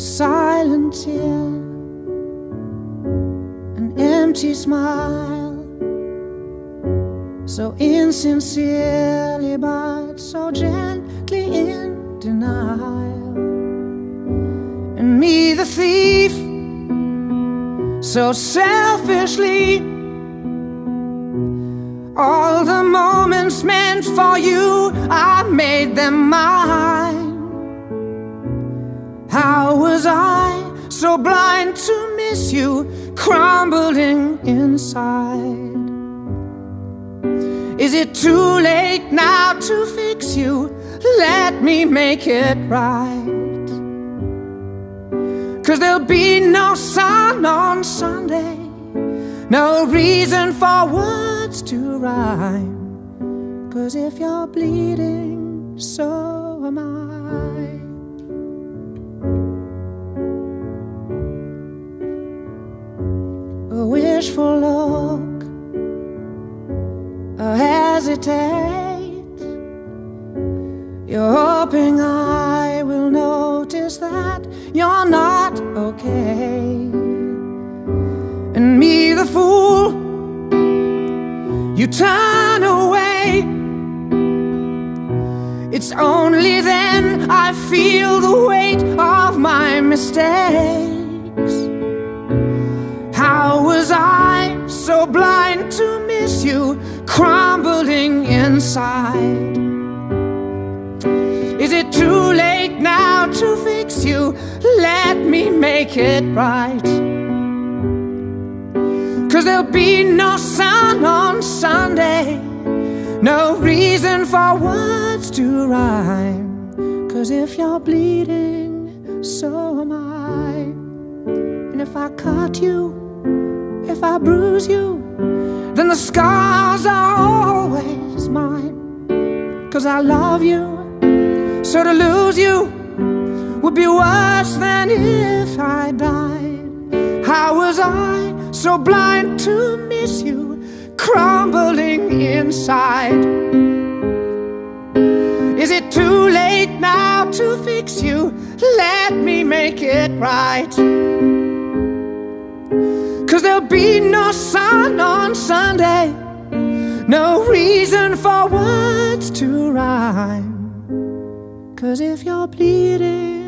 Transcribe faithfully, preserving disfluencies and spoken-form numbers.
silent tear, an empty smile, so insincerely but so gently in denial. And me the thief, so selfishly, all the moments meant for you, I made them mine. How was I so blind to miss you, crumbling inside? Is it too late now to fix you? Let me make it right. 'Cause there'll be no sun on Sunday, no reason for words to rhyme. 'Cause if you're bleeding, so am I. A wishful look, a hesitate. You're hoping I will notice that you're not okay. And me the fool, you turn away. It's only then I feel the weight of my mistakes. How was I so blind to miss you, crumbling inside? Is it too late now to fix you? Let me make it right. 'Cause there'll be no sun on Sunday, no reason for words to rhyme. 'Cause if you're bleeding, so am I. And if I cut you, if I bruise you, then the scars are always mine. 'Cause I love you, so to lose you would be worse than if I died. How was I so blind to miss you, crumbling inside? Is it too late now to fix you? Let me make it right. 'Cause there'll be no sun on Sunday, no reason for words to rhyme. 'Cause if you're bleeding,